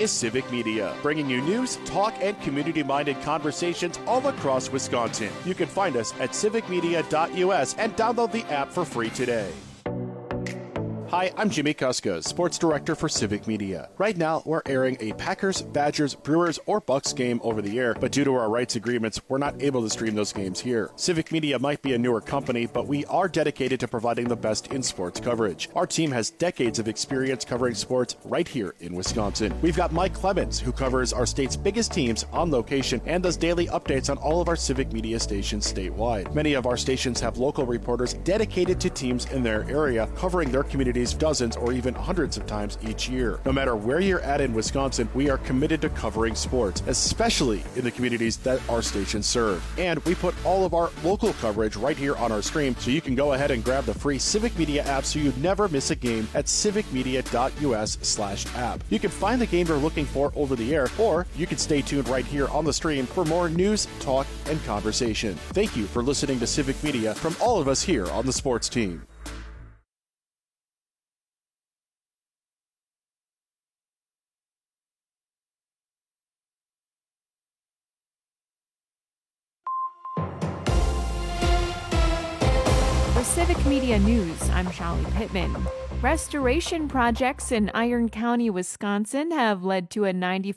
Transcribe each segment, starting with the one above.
is Civic Media, bringing you news, talk, and community-minded conversations all across Wisconsin. You can find us at civicmedia.us and download the app for free today. Hi, I'm Jimmy Kuska, Sports Director for Civic Media. Right now, we're airing a Packers, Badgers, Brewers, or Bucks game over the air, but due to our rights agreements, we're not able to stream those games here. Civic Media might be a newer company, but we are dedicated to providing the best in sports coverage. Our team has decades of experience covering sports right here in Wisconsin. We've got Mike Clemens, who covers our state's biggest teams on location and does daily updates on all of our Civic Media stations statewide. Many of our stations have local reporters dedicated to teams in their area, covering their communities dozens or even hundreds of times each year. No matter where you're at in Wisconsin, we are committed to covering sports, especially in the communities that our stations serve. And we put all of our local coverage right here on our stream, so you can go ahead and grab the free Civic Media app so you never miss a game at civicmedia.us/app. You can find the game you're looking for over the air, or you can stay tuned right here on the stream for more news, talk, and conversation. Thank you for listening to Civic Media from all of us here on the sports team. Civic Media News, I'm Shelly Pittman. Restoration projects in Iron County, Wisconsin have led to a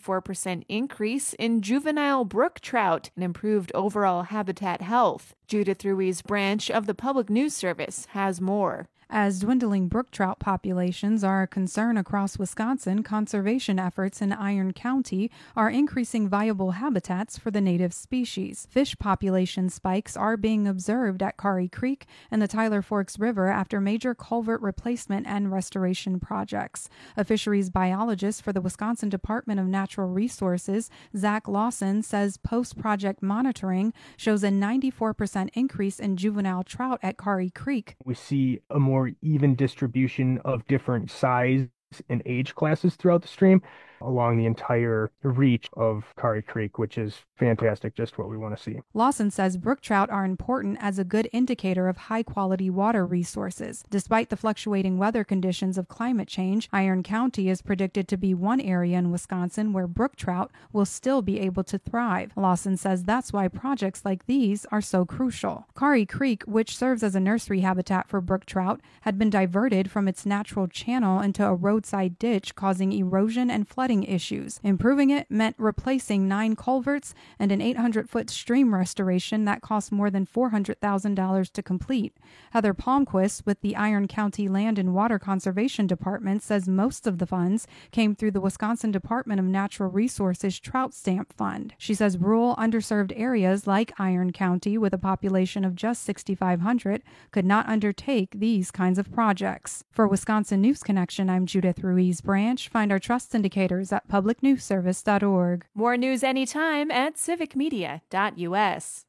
94% increase in juvenile brook trout and improved overall habitat health. Judith Ruiz Branch of the Public News Service has more. As dwindling brook trout populations are a concern across Wisconsin, conservation efforts in Iron County are increasing viable habitats for the native species. Fish population spikes are being observed at Kari Creek and the Tyler Forks River after major culvert replacement and restoration projects. A fisheries biologist for the Wisconsin Department of Natural Resources, Zach Lawson, says post-project monitoring shows a 94% increase in juvenile trout at Kari Creek. We see a more even distribution of different size and age classes throughout the stream along the entire reach of Kari Creek, which is fantastic, just what we want to see. Lawson says brook trout are important as a good indicator of high-quality water resources. Despite the fluctuating weather conditions of climate change, Iron County is predicted to be one area in Wisconsin where brook trout will still be able to thrive. Lawson says that's why projects like these are so crucial. Kari Creek, which serves as a nursery habitat for brook trout, had been diverted from its natural channel into a roadside ditch, causing erosion and flooding issues. Improving it meant replacing 9 culverts and an 800-foot stream restoration that cost more than $400,000 to complete. Heather Palmquist with the Iron County Land and Water Conservation Department says most of the funds came through the Wisconsin Department of Natural Resources Trout Stamp Fund. She says rural, underserved areas like Iron County, with a population of just 6,500, could not undertake these kinds of projects. For Wisconsin News Connection, I'm Judith Ruiz Branch. Find our trust indicators at publicnewsservice.org. More news anytime at civicmedia.us.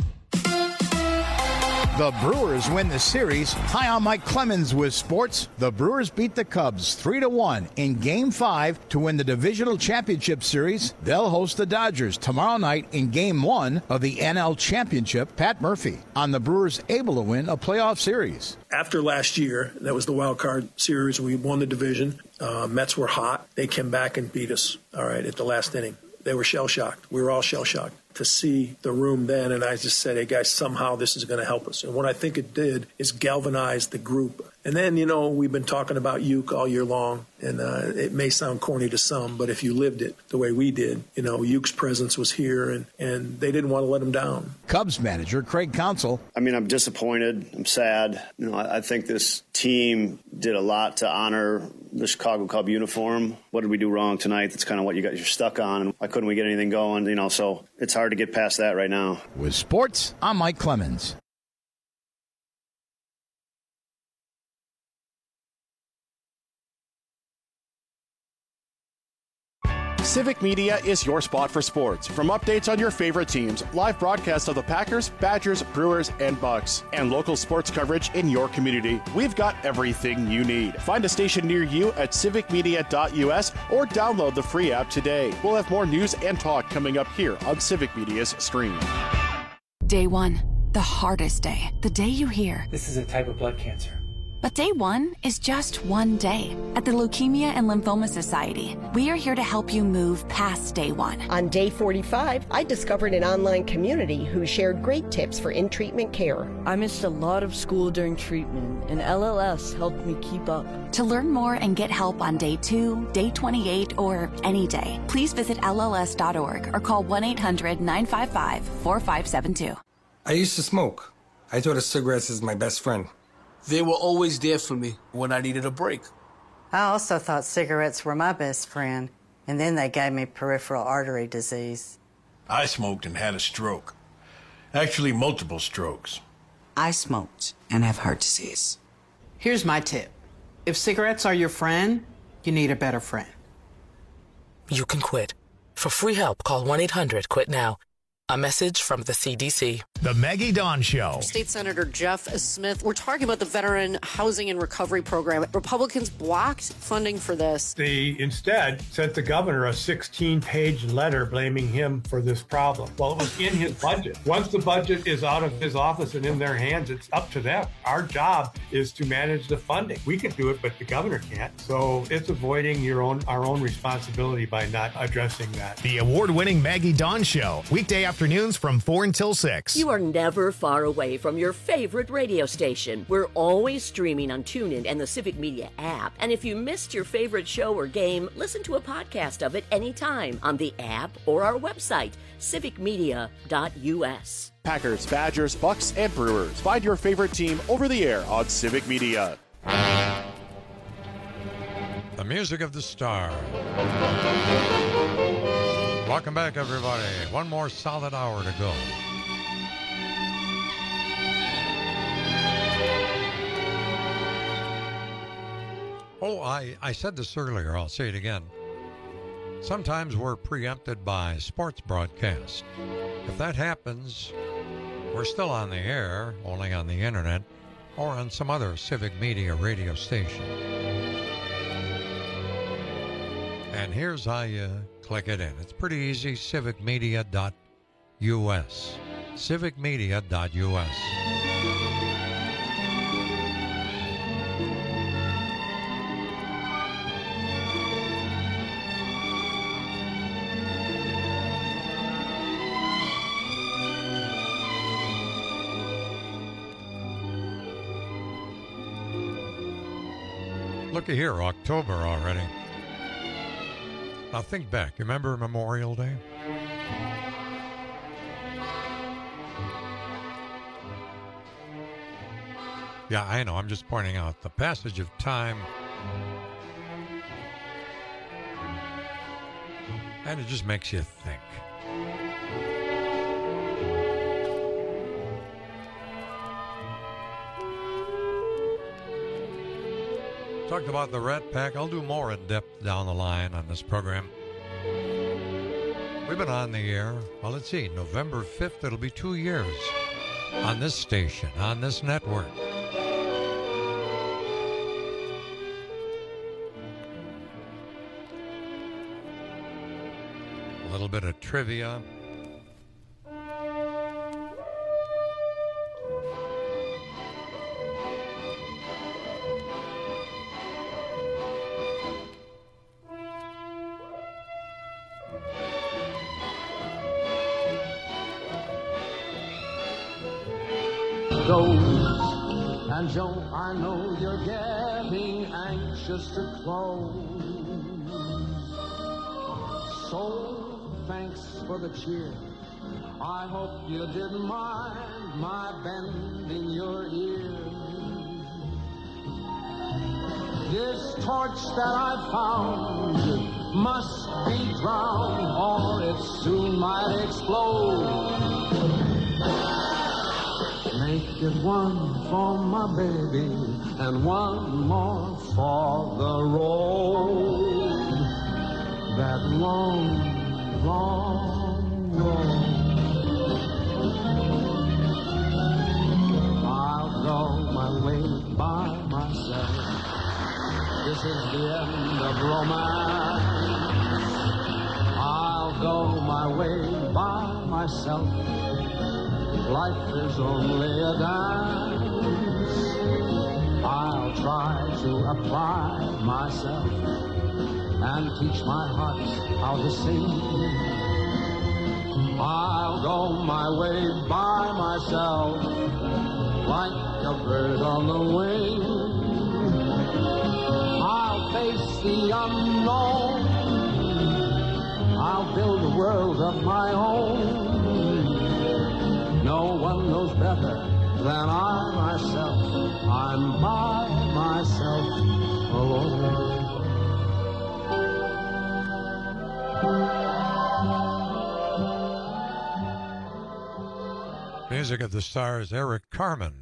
The Brewers win the series. Hi, I'm Mike Clemens with sports. The Brewers beat the Cubs 3-1 in Game 5 to win the Divisional Championship Series. They'll host the Dodgers tomorrow night in Game 1 of the NL Championship. Pat Murphy on the Brewers able to win a playoff series. After last year, that was the wild card series. We won the division. Mets were hot. They came back and beat us, all right, at the last inning. They were shell-shocked. We were all shell-shocked to see the room then, and I just said, hey, guys, somehow this is going to help us. And what I think it did is galvanize the group. And then, you know, we've been talking about Uke all year long, and it may sound corny to some, but if you lived it the way we did, you know, Uke's presence was here, and they didn't want to let him down. Cubs manager Craig Counsell. I mean, I'm disappointed. I'm sad. You know, I think this team did a lot to honor the Chicago Cub uniform. What did we do wrong tonight? That's kind of what you're stuck on. Why couldn't we get anything going? You know, so it's hard to get past that right now. With sports, I'm Mike Clemens. Civic Media is your spot for sports. From updates on your favorite teams, live broadcasts of the Packers, Badgers, Brewers, and Bucks, and local sports coverage in your community, we've got everything you need. Find a station near you at civicmedia.us or download the free app today. We'll have more news and talk coming up here on Civic Media's stream. Day 1, the hardest day. The day you hear, this is a type of blood cancer. But day one is just one day. At the Leukemia and Lymphoma Society, we are here to help you move past day one. On day 45, I discovered an online community who shared great tips for in-treatment care. I missed a lot of school during treatment, and LLS helped me keep up. To learn more and get help on day 2, day 28, or any day, please visit LLS.org or call 1-800-955-4572. I used to smoke. I thought of cigarettes as my best friend. They were always there for me when I needed a break. I also thought cigarettes were my best friend, and then they gave me peripheral artery disease. I smoked and had a stroke. Actually, multiple strokes. I smoked and have heart disease. Here's my tip. If cigarettes are your friend, you need a better friend. You can quit. For free help, call 1-800-QUIT-NOW. A message from the CDC. The Maggie Dawn Show. State Senator Jeff Smith, we're talking about the Veteran Housing and Recovery Program. Republicans blocked funding for this. They instead sent the governor a 16-page letter blaming him for this problem. Well, it was in his budget. Once the budget is out of his office and in their hands, it's up to them. Our job is to manage the funding. We can do it, but the governor can't. So it's avoiding our own responsibility by not addressing that. The award-winning Maggie Dawn Show. Weekday afternoons from 4 until 6. You are never far away from your favorite radio station. We're always streaming on TuneIn and the Civic Media app. And if you missed your favorite show or game, listen to a podcast of it anytime on the app or our website, civicmedia.us. Packers, Badgers, Bucks, and Brewers. Find your favorite team over the air on Civic Media. The music of the star. Welcome back, everybody. One more solid hour to go. Oh, I said this earlier. I'll say it again. Sometimes we're preempted by sports broadcast. If that happens, we're still on the air, only on the internet, or on some other Civic Media radio station. And here's how you click it in. It's pretty easy, civicmedia.us. civicmedia.us. Looky here, October already. Now think back. You remember Memorial Day? Yeah, I know. I'm just pointing out the passage of time. And it just makes you think. Talked about the Rat Pack. I'll do more in depth down the line on this program. We've been on the air, well, let's see, November 5th, it'll be 2 years on this station, on this network. A little bit of trivia. And Joe, I know you're getting anxious to close. So thanks for the cheer. I hope you didn't mind my bending your ear. This torch that I found must be drowned or it soon might explode. Make it one for my baby and one more for the road. That long, long road. I'll go my way by myself. This is the end of romance. I'll go my way by myself. Life is only a dance. I'll try to apply myself and teach my heart how to sing. I'll go my way by myself like a bird on the wing. I'll face the unknown. I'll build a world of my own. No one knows better than I myself. I'm by myself alone. Music of the Stars, Eric Carmen.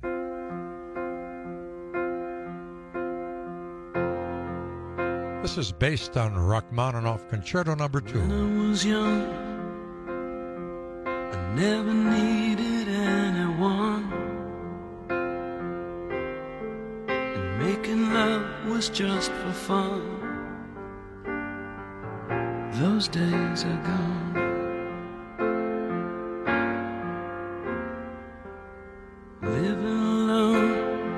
This is based on Rachmaninoff Concerto No. 2. When I was young, I never needed anyone, and making love was just for fun. Those days are gone. Living alone,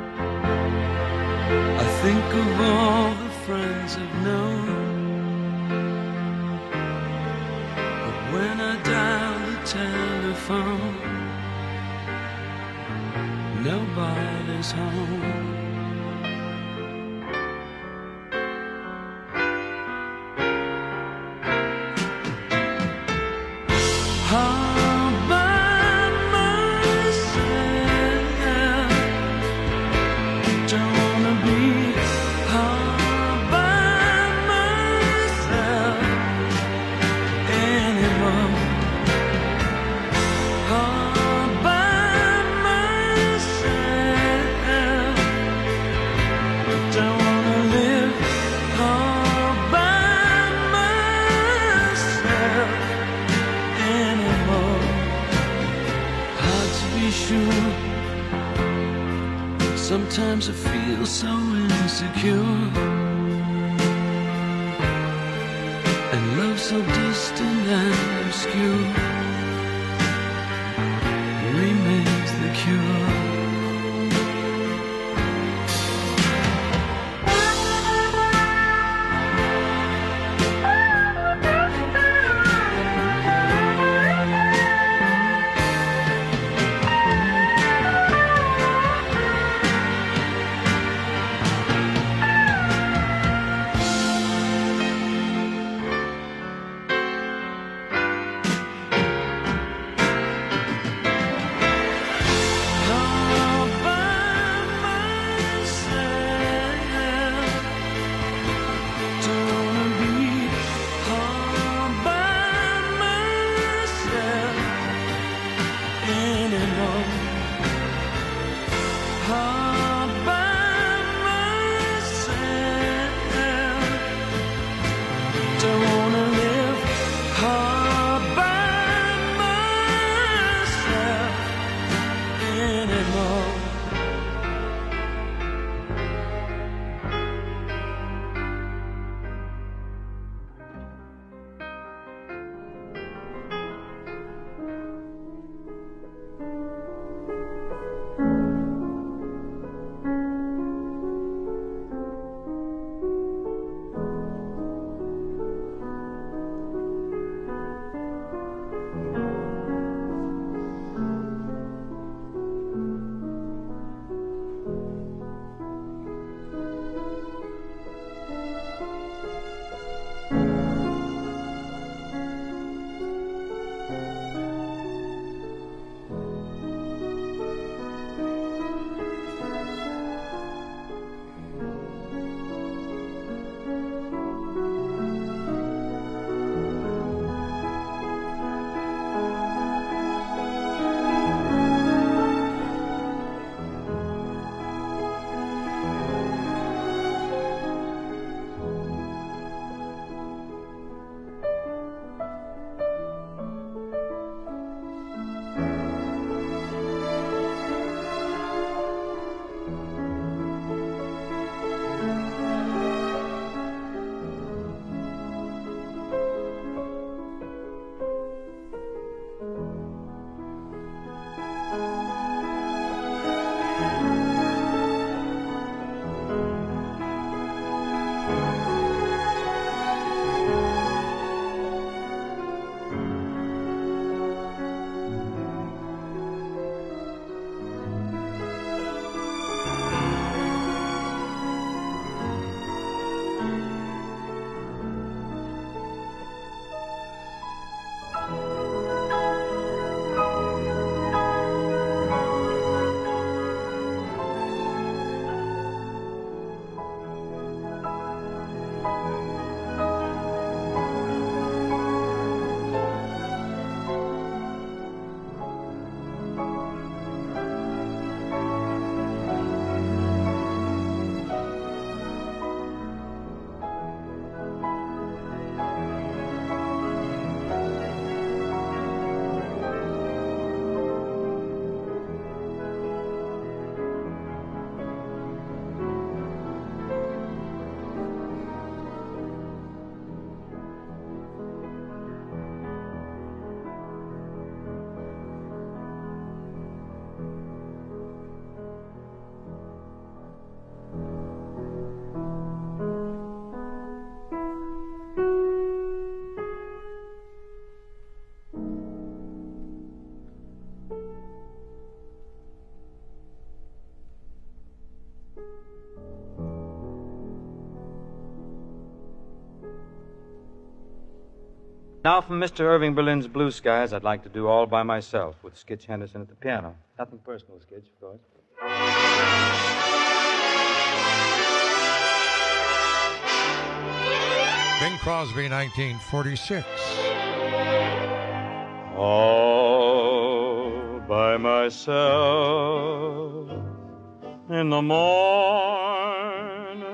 I think of all the friends I've known. But when I dial the telephone, nobody's home. Sometimes I feel so insecure, and love so distant and obscure remains the cure. Now from Mr. Irving Berlin's Blue Skies, I'd like to do All by Myself with Skitch Henderson at the piano. Nothing personal, Skitch, of course. Bing Crosby, 1946. All by myself in the morning,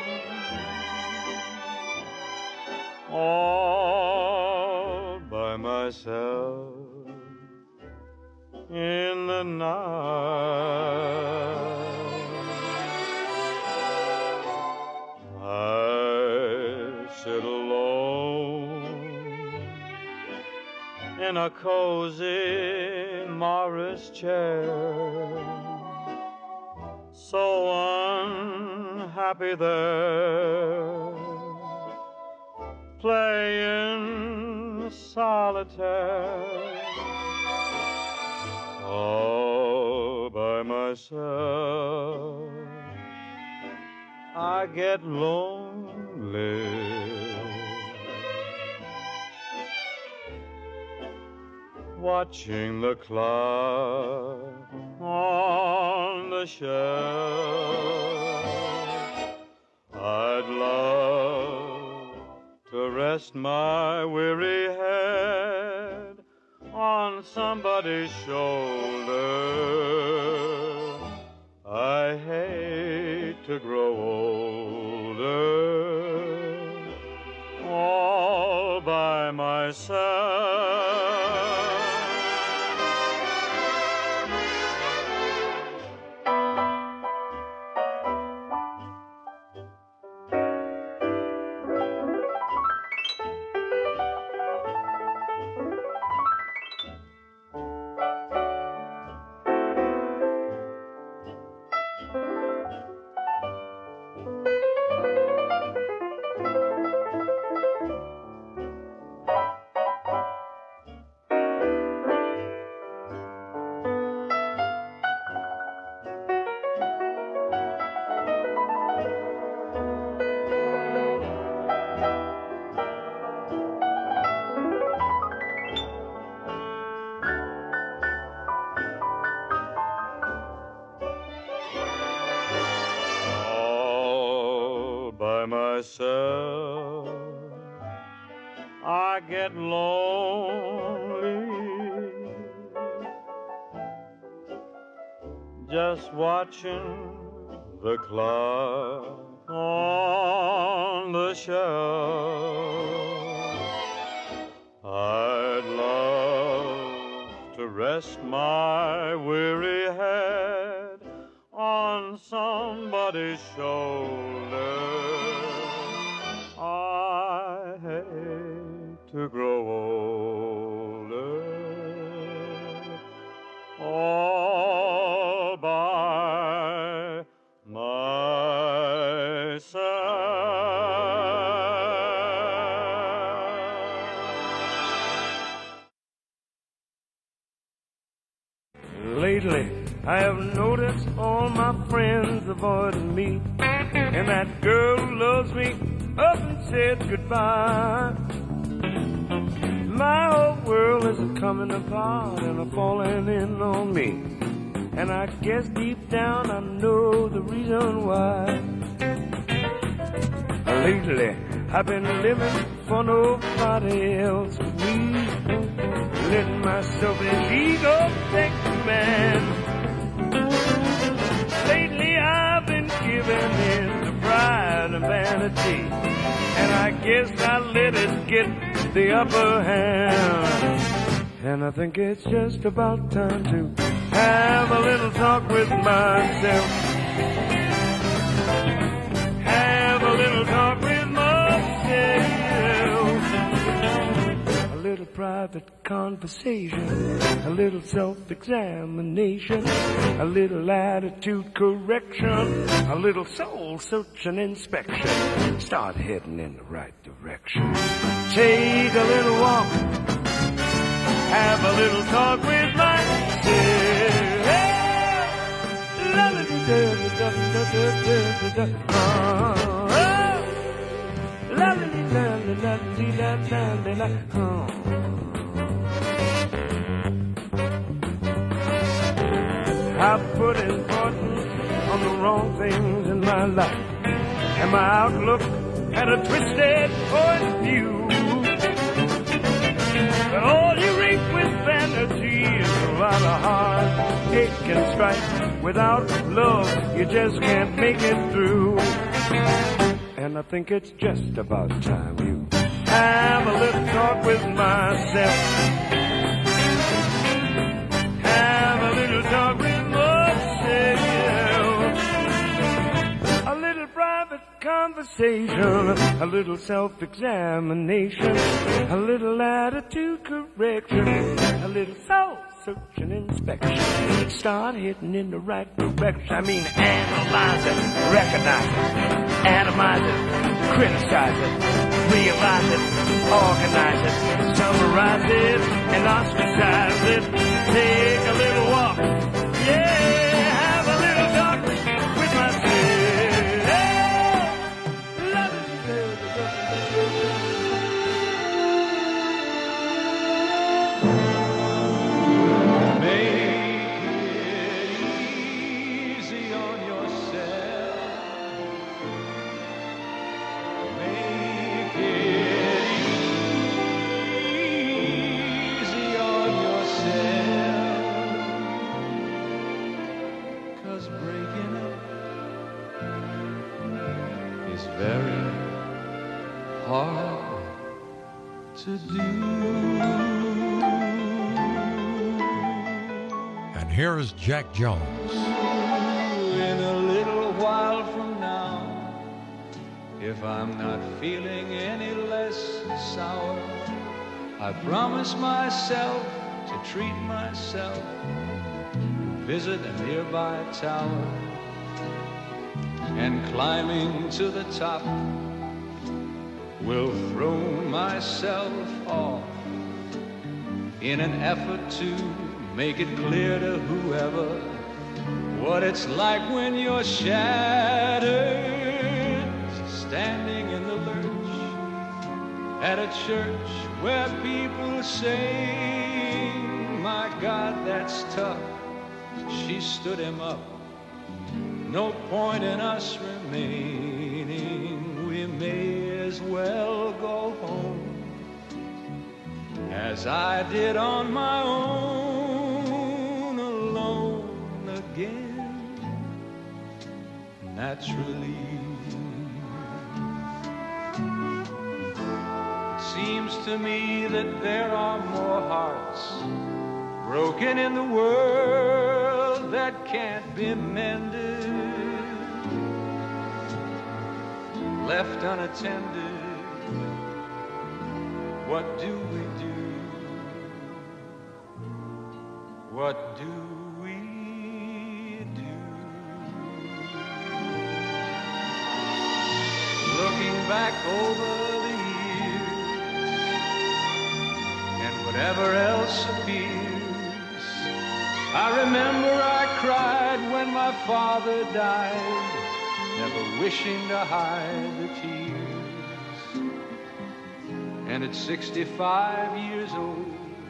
all by myself in the night. I sit alone in a cozy Morris chair, so unhappy there, playing solitaire, all by myself. I get lonely, watching the clock on the shelf. I'd love to rest my weary head on somebody's shoulder. I hate to grow older, all by myself. Myself, I get lonely, just watching the clock on the shelf. I'd love to rest my weary head on somebody's shoulder. I hate to grow older, all by myself. Lately, I have noticed all my friends avoiding me, and that girl who loves me up and said goodbye. My whole world is coming apart and a falling in on me, and I guess deep down I know the reason why. Lately, I've been living for nobody else but me, letting my selfish ego take command. Lately, I've been giving in to pride and vanity, and I guess I let it get the upper hand. And I think it's just about time to have a little talk with myself. Have a little talk with myself. A little private conversation, a little self-examination, a little attitude correction, a little soul search and inspection. Start heading in the right direction. Take a little walk, have a little talk with myself. La la la la la la la la. I put importance on the wrong things in my life, and my outlook had a twisted point of view. But all you reap with vanity is a lot of heartache and strife. Without love, you just can't make it through. And I think it's just about time you have a little talk with myself. Have a little talk with myself. A little private conversation, a little self-examination, a little attitude correction, a little soul-searching inspection. Start heading in the right direction. I mean, analyze it, recognize it, atomize it, criticize it, realize it, organize it, summarize it, and ostracize it. Take a little walk, yeah, have a little talk with myself. Very hard to do. And here is Jack Jones. In a little while from now, if I'm not feeling any less sour, I promise myself to treat myself, visit a nearby tower, and climbing to the top, will throw myself off in an effort to make it clear to whoever what it's like when you're shattered, standing in the lurch at a church where people sing, my God, that's tough, she stood him up. No point in us remaining, we may as well go home, as I did on my own, alone again, naturally. It seems to me that there are more hearts broken in the world that can't be mended, left unattended. What do we do? What do we do? Looking back over the years and whatever else appears, I remember I cried when my father died, never wishing to hide the tears. And at 65 years old,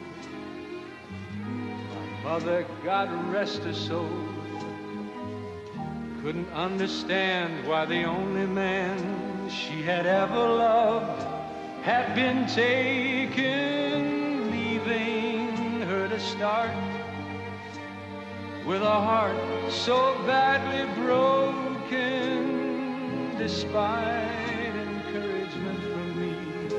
my mother, God rest her soul, couldn't understand why the only man she had ever loved had been taken, leaving her to start with a heart so badly broken, despite encouragement from me.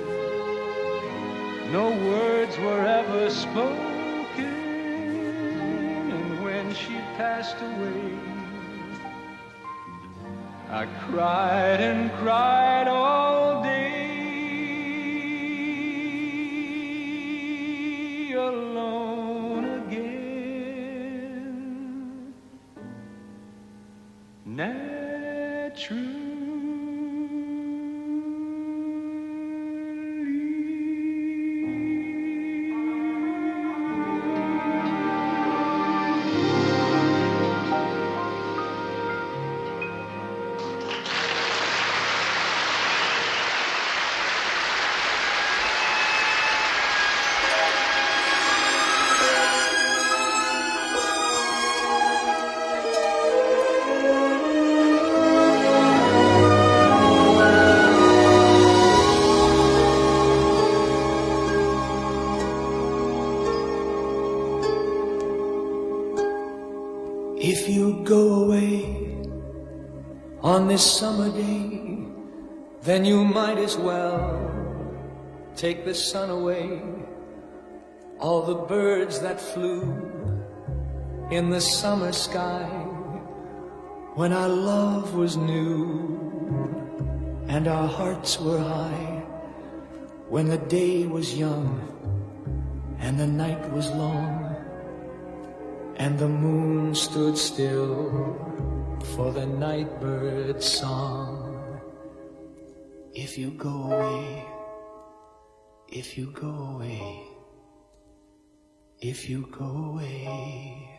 No words were ever spoken, and when she passed away, I cried and cried all day, alone again, naturally. If you go away on this summer day, then you might as well take the sun away. All the birds that flew in the summer sky when our love was new and our hearts were high, when the day was young and the night was long and the moon stood still for the night bird's song. If you go away, if you go away, if you go away.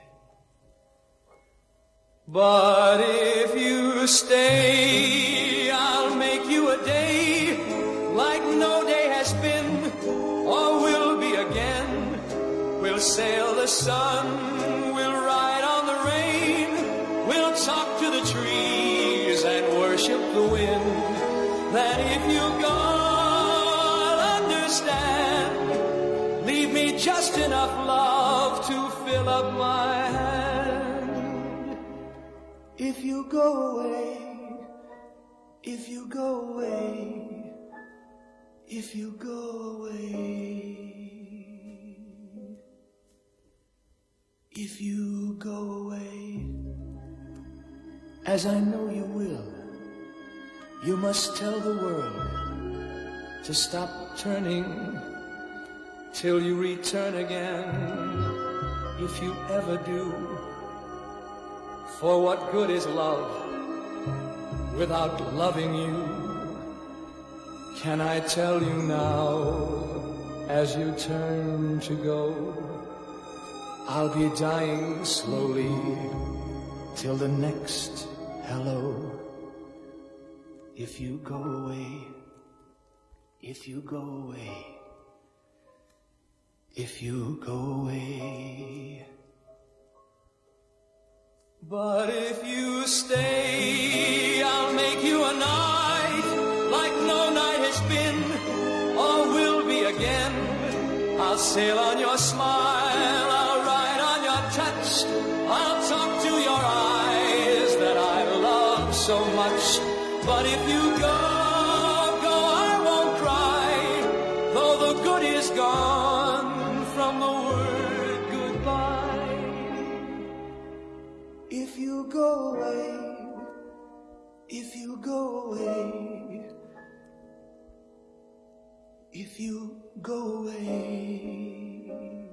But if you stay, I'll make you a day like no day has been or will be again. We'll sail the sun, we'll ride on the rain, we'll talk to the trees and worship the wind. That if you go, I'll understand. Leave me just enough love to fill up my hand. If you go away, if you go away, if you go away, if you go away, as I know you will, you must tell the world to stop turning till you return again, if you ever do. For what good is love without loving you? Can I tell you now, as you turn to go, I'll be dying slowly till the next hello. If you go away, if you go away, if you go away. But if you stay, I'll make you a night like no night has been or will be again. I'll sail on your smile, I'll ride on your touch, I'll talk to your eyes that I love so much. But if you go, I won't cry, though the good is gone from the word goodbye. If you go away, if you go away, if you go away,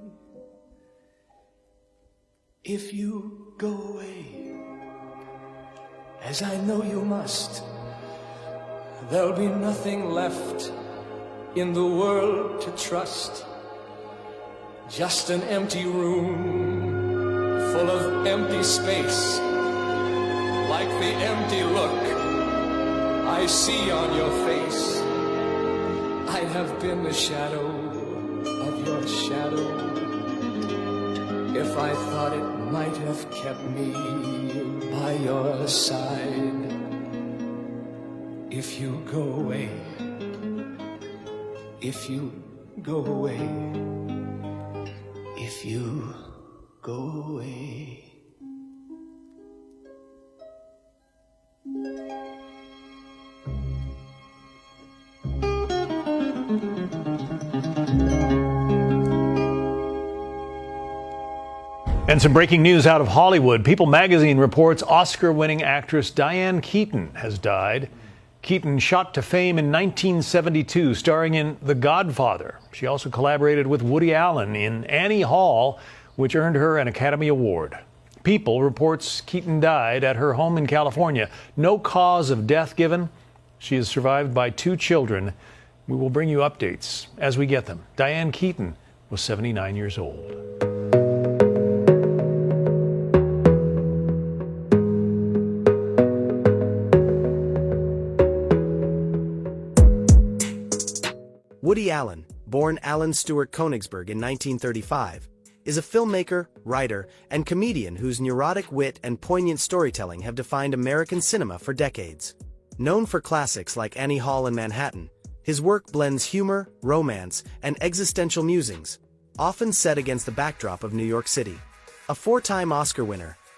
if you go away, as I know you must, there'll be nothing left in the world to trust. Just an empty room full of empty space, like the empty look I see on your face. I have been the shadow of your shadow. If I thought it might have kept me by your side. If you go away, if you go away, if you go away. And some breaking news out of Hollywood. People magazine reports Oscar-winning actress Diane Keaton has died. Keaton shot to fame in 1972, starring in The Godfather. She also collaborated with Woody Allen in Annie Hall, which earned her an Academy Award. People reports Keaton died at her home in California. No cause of death given. She is survived by 2 children. We will bring you updates as we get them. Diane Keaton was 79 years old. Woody Allen, born Alan Stewart Konigsberg in 1935, is a filmmaker, writer, and comedian whose neurotic wit and poignant storytelling have defined American cinema for decades. Known for classics like Annie Hall and Manhattan, his work blends humor, romance, and existential musings, often set against the backdrop of New York City. A 4-time Oscar winner,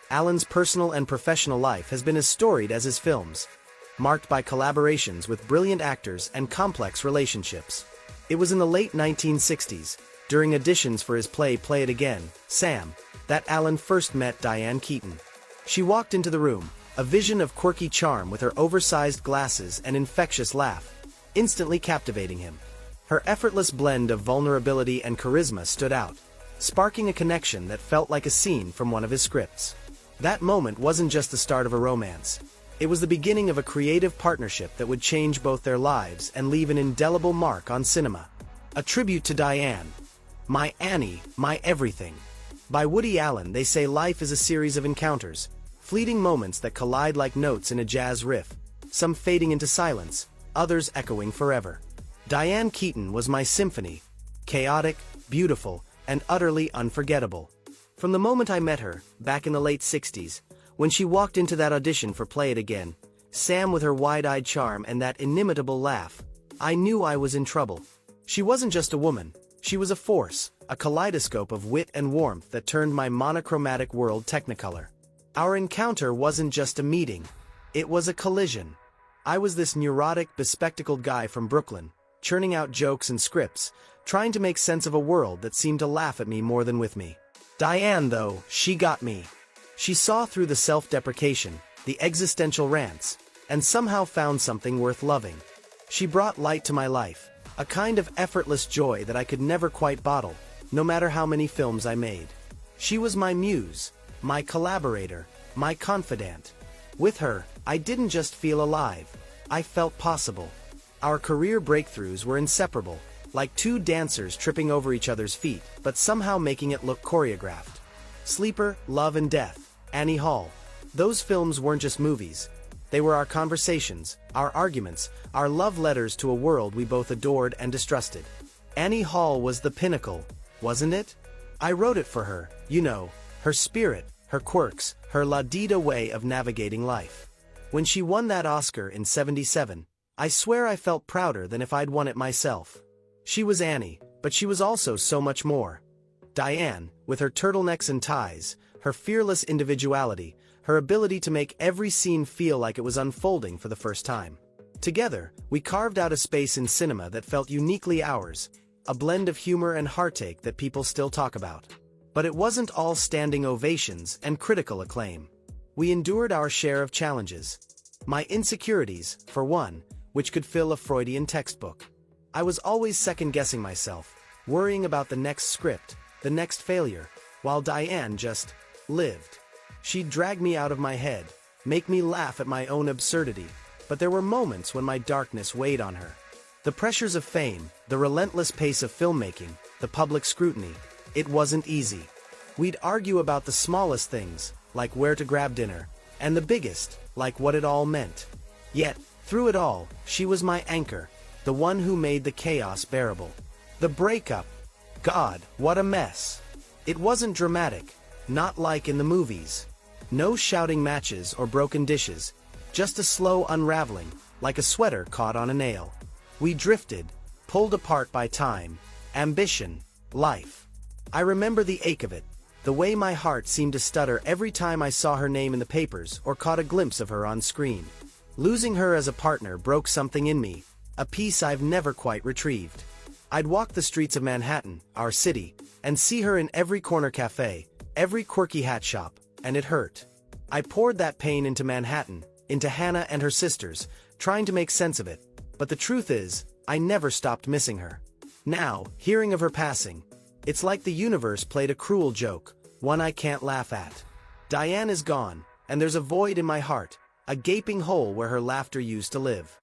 Alan's personal and professional life has been as storied as his films, marked by collaborations with brilliant actors and complex relationships. It was in the late 1960s, during auditions for his play Play It Again, Sam, that Alan first met Diane Keaton. She walked into the room, a vision of quirky charm with her oversized glasses and infectious laugh, instantly captivating him. Her effortless blend of vulnerability and charisma stood out, sparking a connection that felt like a scene from one of his scripts. That moment wasn't just the start of a romance. It was the beginning of a creative partnership that would change both their lives and leave an indelible mark on cinema. A tribute to Diane. My Annie, My Everything. By Woody Allen, they say life is a series of encounters, fleeting moments that collide like notes in a jazz riff, some fading into silence, others echoing forever. Diane Keaton was my symphony, chaotic, beautiful, and utterly unforgettable. From the moment I met her, back in the late 60s, when she walked into that audition for Play It Again, Sam with her wide-eyed charm and that inimitable laugh, I knew I was in trouble. She wasn't just a woman, she was a force, a kaleidoscope of wit and warmth that turned my monochromatic world technicolor. Our encounter wasn't just a meeting, it was a collision. I was this neurotic, bespectacled guy from Brooklyn, churning out jokes and scripts, trying to make sense of a world that seemed to laugh at me more than with me. Diane, though, she got me. She saw through the self-deprecation, the existential rants, and somehow found something worth loving. She brought light to my life, a kind of effortless joy that I could never quite bottle, no matter how many films I made. She was my muse, my collaborator, my confidant. With her, I didn't just feel alive, I felt possible. Our career breakthroughs were inseparable, like two dancers tripping over each other's feet, but somehow making it look choreographed. Sleeper, Love and Death, Annie Hall. Those films weren't just movies. They were our conversations, our arguments, our love letters to a world we both adored and distrusted. Annie Hall was the pinnacle, wasn't it? I wrote it for her, you know, her spirit, her quirks, her la-di-da way of navigating life. When she won that Oscar in '77, I swear I felt prouder than if I'd won it myself. She was Annie, but she was also so much more. Diane, with her turtlenecks and ties, her fearless individuality, her ability to make every scene feel like it was unfolding for the first time. Together, we carved out a space in cinema that felt uniquely ours, a blend of humor and heartache that people still talk about. But it wasn't all standing ovations and critical acclaim. We endured our share of challenges. My insecurities, for one, which could fill a Freudian textbook. I was always second-guessing myself, worrying about the next script, the next failure, while Diane just lived. She'd drag me out of my head, make me laugh at my own absurdity, but there were moments when my darkness weighed on her. The pressures of fame, the relentless pace of filmmaking, the public scrutiny, it wasn't easy. We'd argue about the smallest things, like where to grab dinner, and the biggest, like what it all meant. Yet, through it all, she was my anchor, the one who made the chaos bearable. The breakup, God, what a mess. It wasn't dramatic, not like in the movies. No shouting matches or broken dishes, just a slow unraveling, like a sweater caught on a nail. We drifted, pulled apart by time, ambition, life. I remember the ache of it, the way my heart seemed to stutter every time I saw her name in the papers or caught a glimpse of her on screen. Losing her as a partner broke something in me, a piece I've never quite retrieved. I'd walk the streets of Manhattan, our city, and see her in every corner cafe, every quirky hat shop, and it hurt. I poured that pain into Manhattan, into Hannah and her sisters, trying to make sense of it, but the truth is, I never stopped missing her. Now, hearing of her passing, it's like the universe played a cruel joke, one I can't laugh at. Diane is gone, and there's a void in my heart, a gaping hole where her laughter used to live.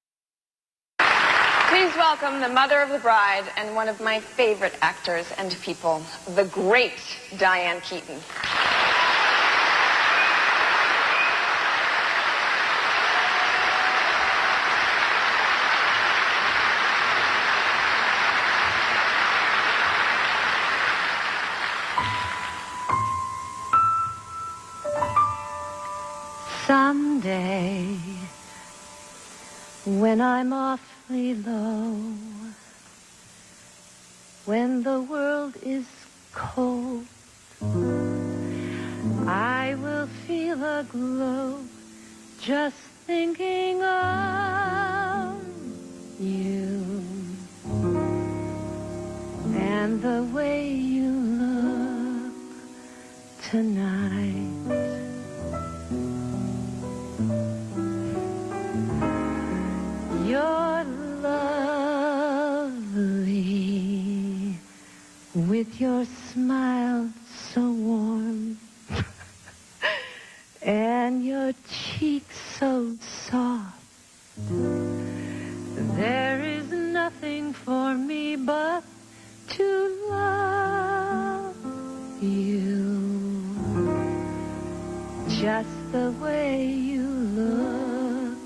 Please welcome the mother of the bride and one of my favorite actors and people, the great Diane Keaton. Someday, when I'm awfully low, when the world is cold, I will feel a glow just thinking of you and the way you look tonight. You're lovely with your smile so warm and your cheeks so soft. There is nothing for me but to love you just the way you look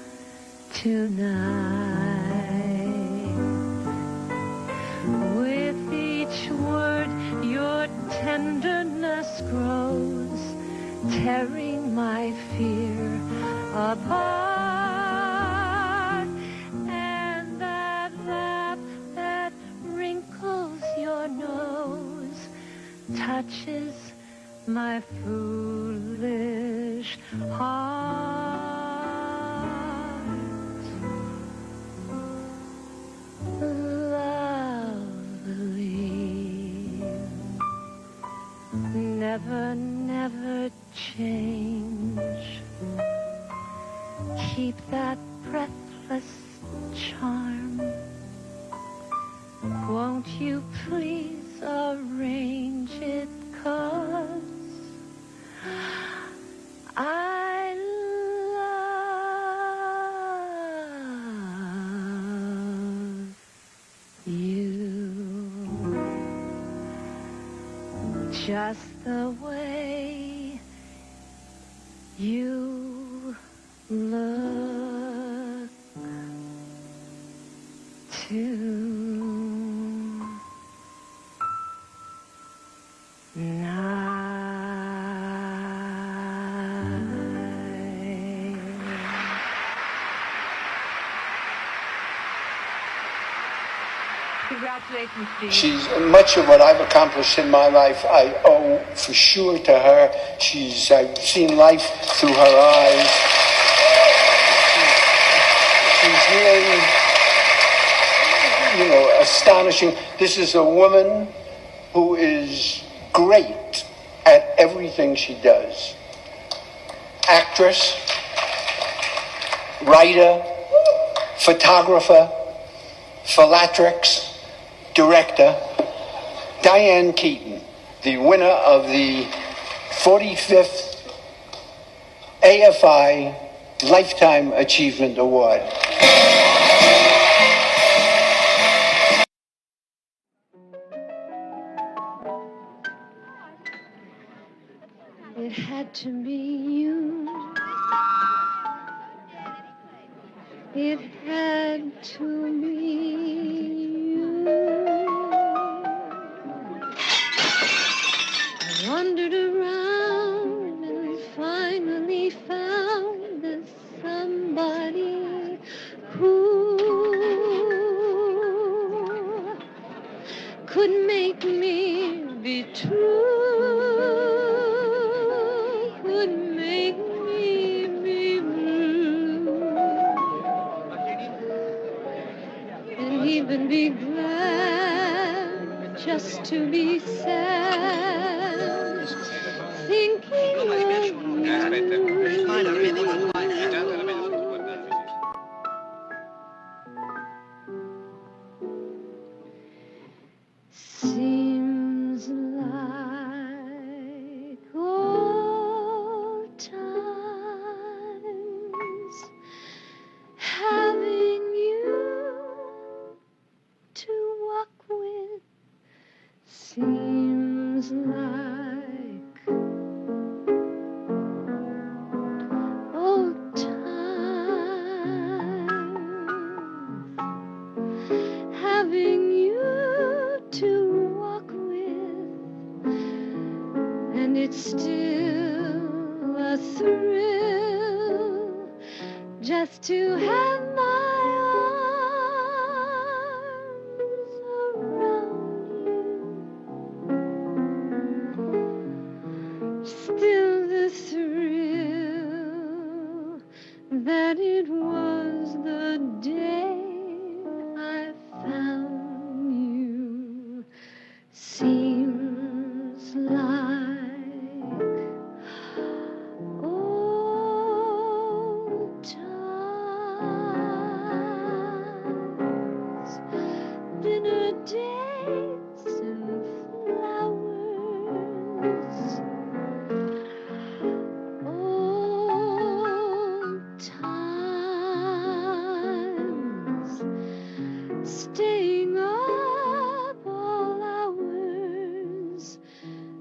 tonight. With each word your tenderness grows, tearing my fear apart. And that laugh that wrinkles your nose touches my foolish heart. Lovely, never, never change. Keep that breathless charm. Won't you please arrange it, 'cause I love you just the way you look Congratulations, Steve. She's much of what I've accomplished in my life I owe for sure to her. I've seen life through her eyes. She's really, astonishing. This is a woman who is great at everything she does. Actress, writer, photographer, philatrix, director. Diane Keaton, the winner of the 45th AFI Lifetime Achievement Award. It had to be you. It had to be you. I wandered around and finally found the somebody who could make me be true. Even be glad just to be sad, thinking of seems like old times having to walk with. Seems like old times having you to walk with, and it's still a thrill just to have my still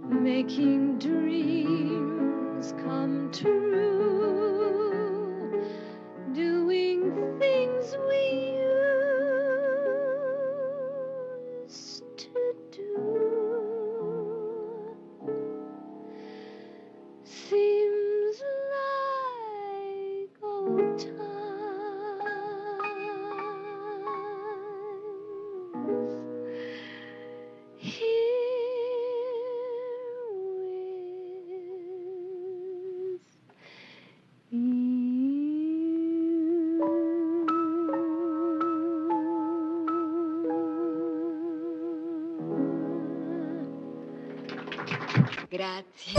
making dreams come true, doing things we used to do. Seems like old times. Grazie.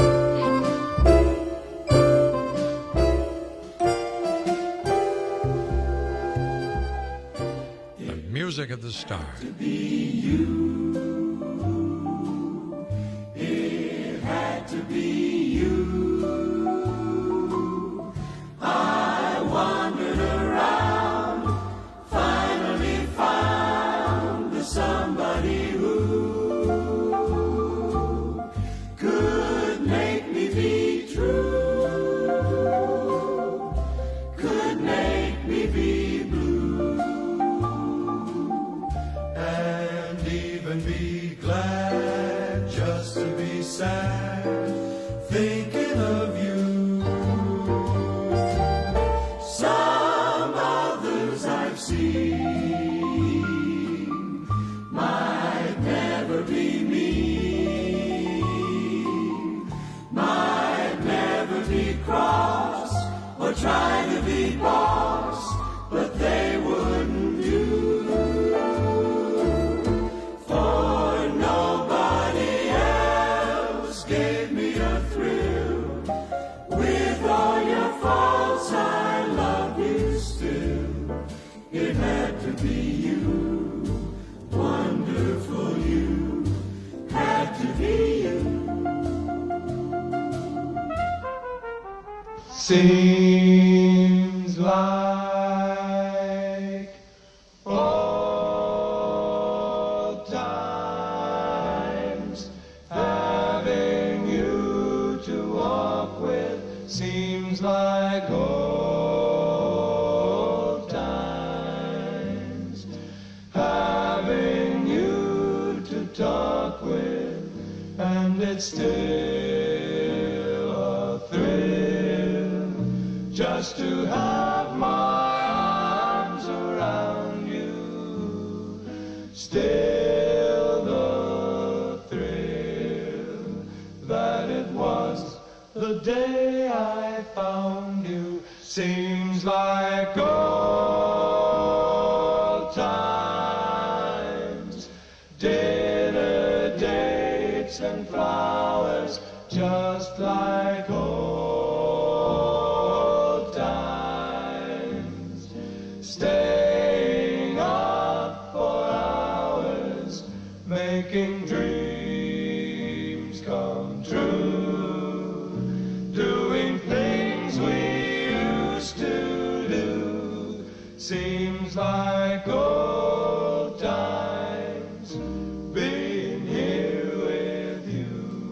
The music of the stars. It had to be you. I wandered around, finally found the somebody who could make me be true, could make me be blue, and even be glad just to be sad, thinking of you. Some others I've seen might never be me, might never be cross or try to be boss, but they wouldn't do, for nobody else gave me a thrill. With all your faults, I love you still. It had to be you, wonderful you, had to be you. Seems like old times, having you to walk with. Seems like old times, having you to talk with, and it's still a thrill just to have my arms around you. Still the thrill that it was the day I found you. Seems like old times, dinner dates and flowers, just like old times, staying up for hours, making dreams come true, doing things we used to do. Seems like old times, being here with you.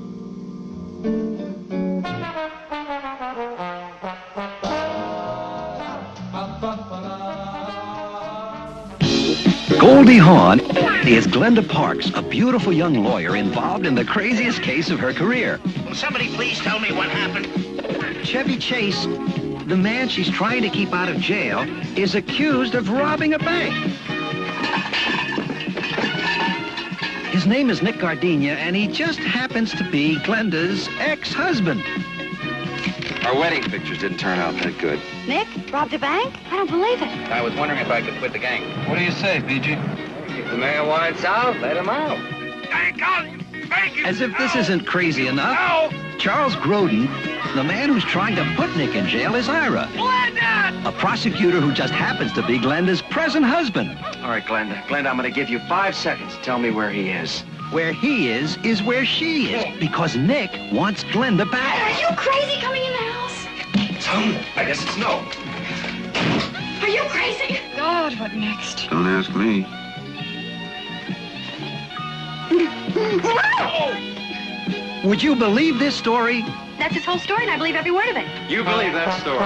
Goldie Hawn is Glenda Parks, a beautiful young lawyer involved in the craziest case of her career. Will somebody please tell me what happened? Chevy Chase, the man she's trying to keep out of jail, is accused of robbing a bank. His name is Nick Gardenia, and he just happens to be Glenda's ex-husband. Our wedding pictures didn't turn out that good. Nick robbed a bank? I don't believe it. I was wondering if I could quit the gang. What do you say, BG? If the mayor wants out, let him out. As if this isn't crazy enough, Charles Grodin, the man who's trying to put Nick in jail, is Ira. Glenda! A prosecutor who just happens to be Glenda's present husband. All right, Glenda. Glenda, I'm going to give you 5 seconds to tell me where he is. Where he is where she is, because Nick wants Glenda back. Are you crazy coming in the house? I guess it's no. Are you crazy? God, what next? Don't ask me. Would you believe this story? That's his whole story, and I believe every word of it. You believe that story?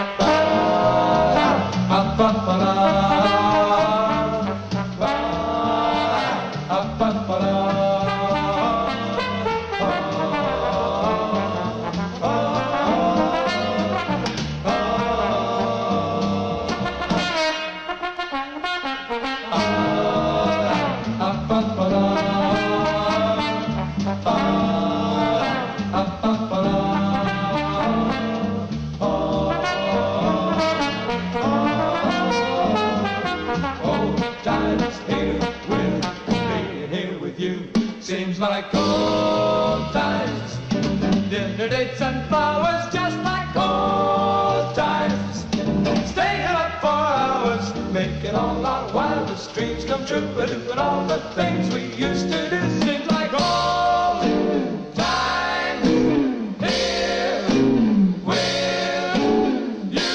Seems like old times, dinner dates and flowers, just like old times. Staying up for hours, making all our wildest dreams come true, doing all the things we used to do. Seems like old times here with you.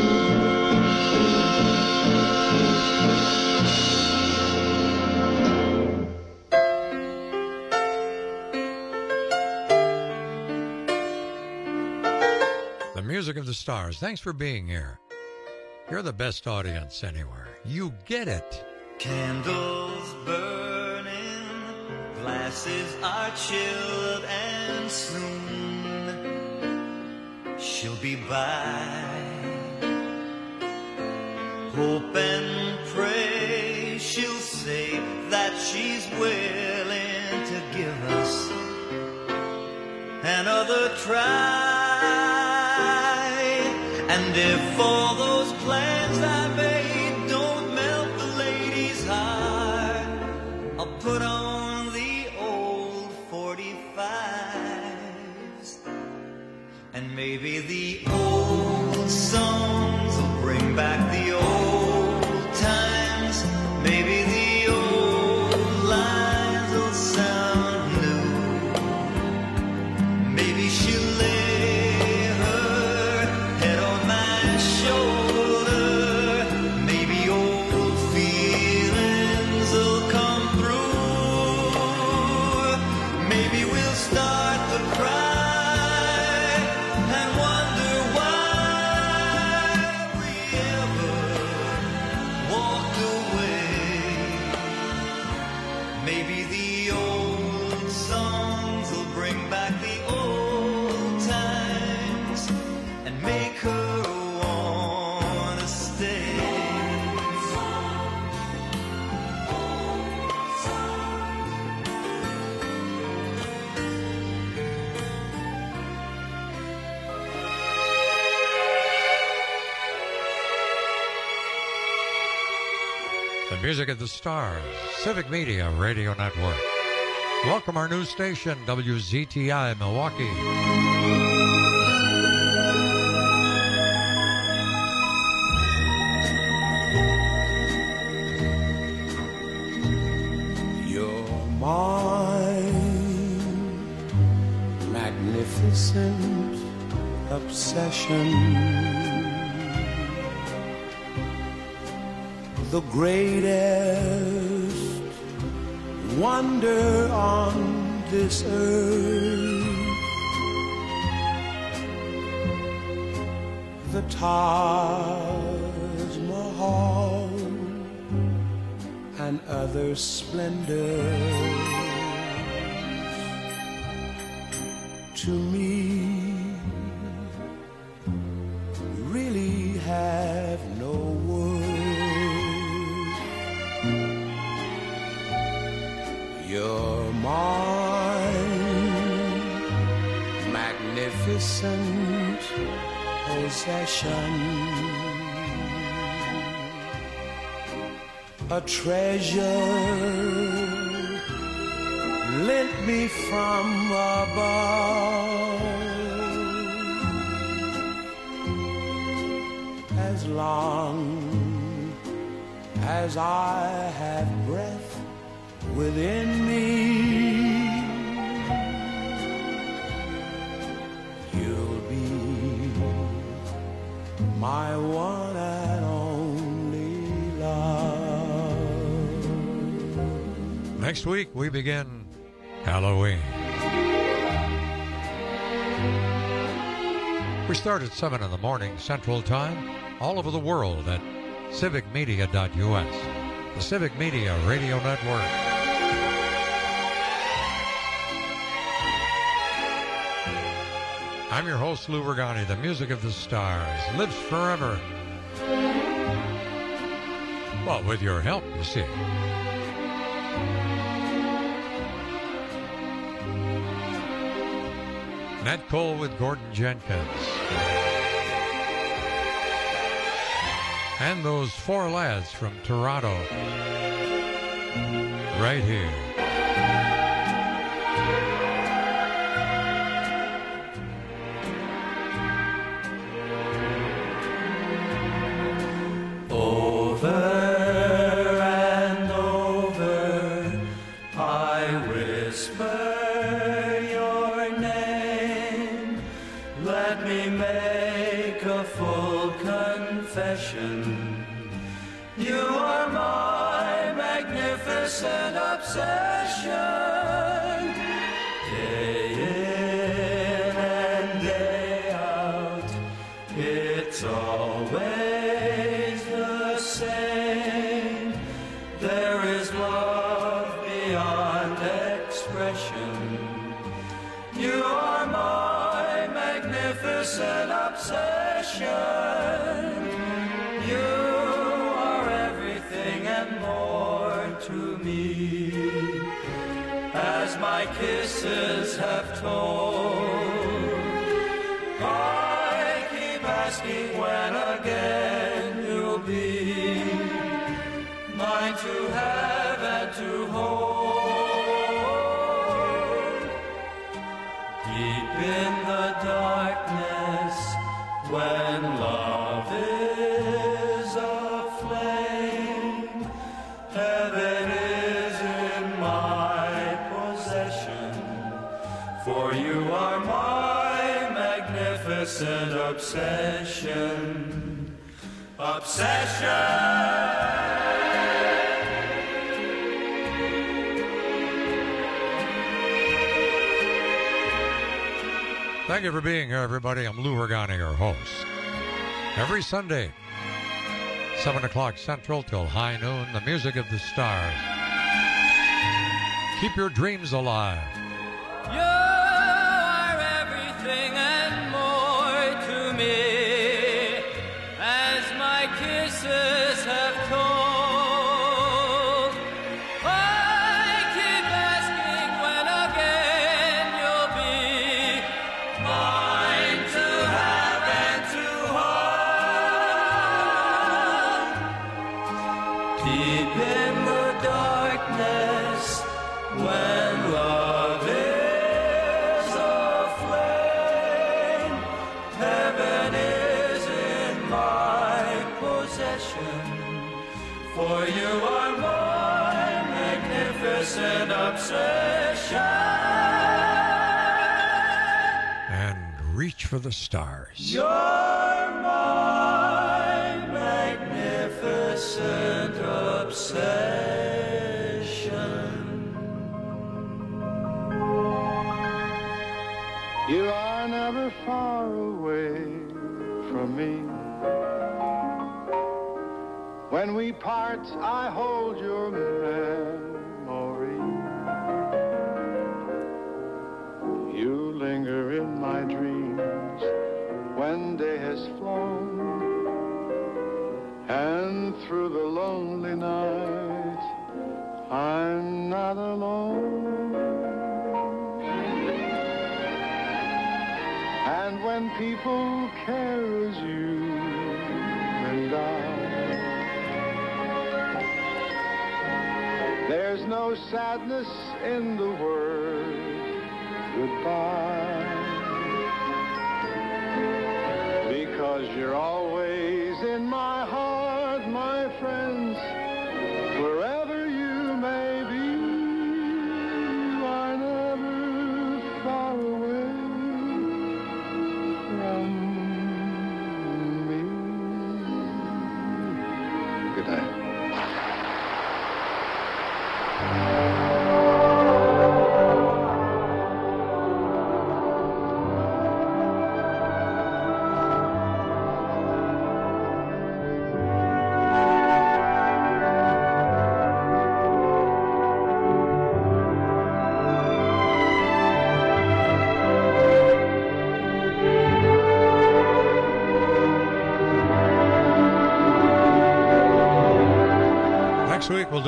Music of the Stars. Thanks for being here. You're the best audience anywhere. You get it. Candles burning, glasses are chilled, and soon she'll be by. Hope and pray she'll say that she's willing to give us another try. And if all those plans I made don't melt the lady's heart, I'll put on the old 45s. And maybe the old songs will bring back the old times. Maybe the old lines will sound new. Maybe she'll Music of the Stars, Civic Media Radio Network. Welcome our new station, WZTI Milwaukee. You're mine, magnificent obsession. The greatest wonder on this earth, the Taj Mahal and other splendors. To me, really have no words. You're mine, magnificent possession, a treasure lent me from above. As long as I have breath within me, you'll be my one and only love. Next week we begin Halloween. We start at 7 in the morning Central Time, all over the world at civicmedia.us, the Civic Media Radio Network. I'm your host, Lou Ragani. The music of the stars lives forever. Well, with your help, you see. Nat Cole with Gordon Jenkins. And those four lads from Toronto. Right here. Kisses have told. I keep asking when again you'll be mine to have and to hold. Deep in the darkness, when love is aflame, heaven is in my possession, for you are my magnificent obsession. Thank you for being here, everybody. I'm Lou Ragani, your host. Every Sunday, 7 o'clock Central till high noon, the music of the stars. Keep your dreams alive. You are everything and more to me, as my kisses have told. I keep asking when again you'll be mine to have and to hold. Deep in the darkness, when love is aflame, heaven is in my possession, for you are my magnificent obsession. And reach for the stars. You're my magnificent obsession. You are never far away from me. When we part, I hold your memory. You linger in my dreams when day has flown, and through the lonely night, I'm not alone. And when people care as you and I, there's no sadness in the word goodbye, because you're always in my heart, my friends, wherever you may be. You are never far away. Good night.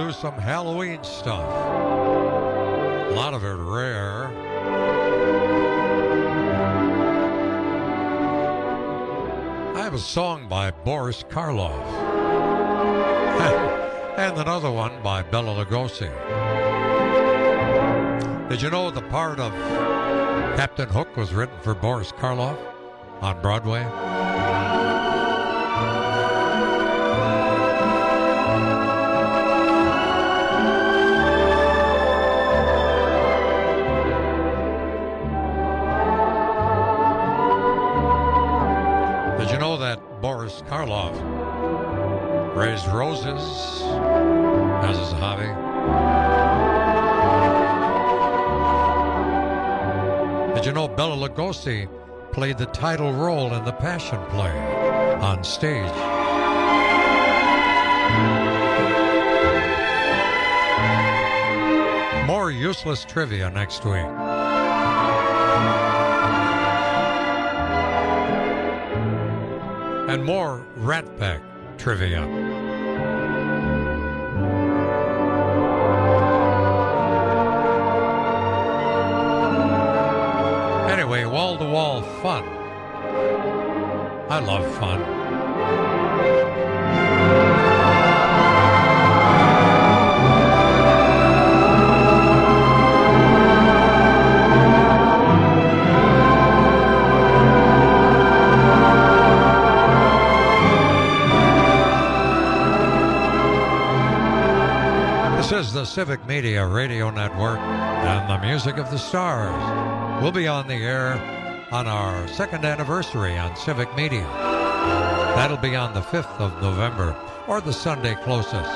do some Halloween stuff. A lot of it rare. I have a song by Boris Karloff. And another one by Bela Lugosi. Did you know the part of Captain Hook was written for Boris Karloff on Broadway? Did you know that Boris Karloff raised roses as his hobby? Did you know Bela Lugosi played the title role in the Passion Play on stage? More useless trivia next week. And more Rat Pack trivia. Anyway, wall-to-wall fun. I love fun. This is the Civic Media Radio Network and the Music of the Stars. We'll be on the air on our second anniversary on Civic Media. That'll be on the 5th of November, or the Sunday closest.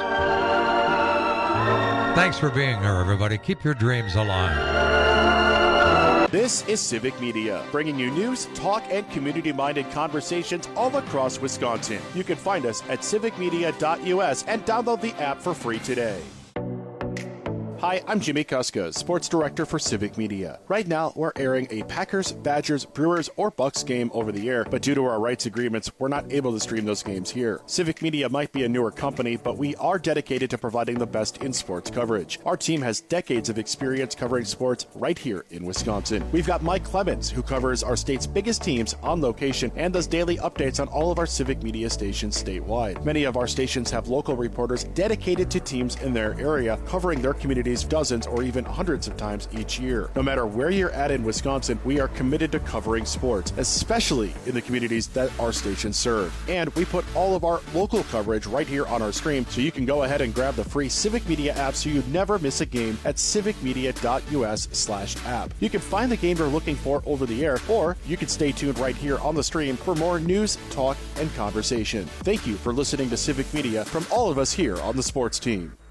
Thanks for being here, everybody. Keep your dreams alive. This is Civic Media, bringing you news, talk, and community-minded conversations all across Wisconsin. You can find us at civicmedia.us and download the app for free today. Hi, I'm Jimmy Kuska, Sports Director for Civic Media. Right now, we're airing a Packers, Badgers, Brewers, or Bucks game over the air, but due to our rights agreements, we're not able to stream those games here. Civic Media might be a newer company, but we are dedicated to providing the best in sports coverage. Our team has decades of experience covering sports right here in Wisconsin. We've got Mike Clemens, who covers our state's biggest teams on location and does daily updates on all of our Civic Media stations statewide. Many of our stations have local reporters dedicated to teams in their area, covering their communities dozens or even hundreds of times each year. No matter where you're at in Wisconsin, we are committed to covering sports, especially in the communities that our stations serve. And we put all of our local coverage right here on our stream, so you can go ahead and grab the free Civic Media app so you never miss a game at civicmedia.us/app. You can find the game you're looking for over the air, or you can stay tuned right here on the stream for more news, talk, and conversation. Thank you for listening to Civic Media from all of us here on the sports team.